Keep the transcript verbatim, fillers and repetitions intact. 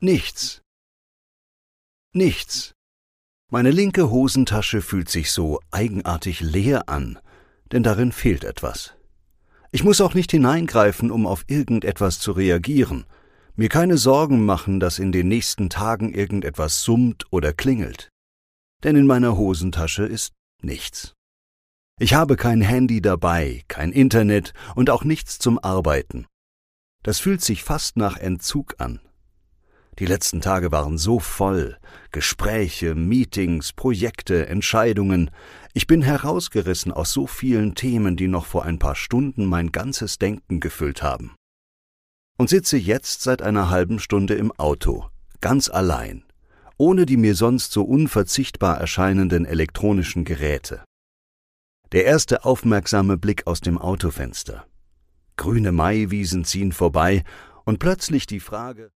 Nichts. Nichts. Meine linke Hosentasche fühlt sich so eigenartig leer an, denn darin fehlt etwas. Ich muss auch nicht hineingreifen, um auf irgendetwas zu reagieren, mir keine Sorgen machen, dass in den nächsten Tagen irgendetwas summt oder klingelt. Denn in meiner Hosentasche ist nichts. Ich habe kein Handy dabei, kein Internet und auch nichts zum Arbeiten. Das fühlt sich fast nach Entzug an. Die letzten Tage waren so voll. Gespräche, Meetings, Projekte, Entscheidungen. Ich bin herausgerissen aus so vielen Themen, die noch vor ein paar Stunden mein ganzes Denken gefüllt haben. Und sitze jetzt seit einer halben Stunde im Auto, ganz allein, ohne die mir sonst so unverzichtbar erscheinenden elektronischen Geräte. Der erste aufmerksame Blick aus dem Autofenster. Grüne Maiwiesen ziehen vorbei und plötzlich die Frage: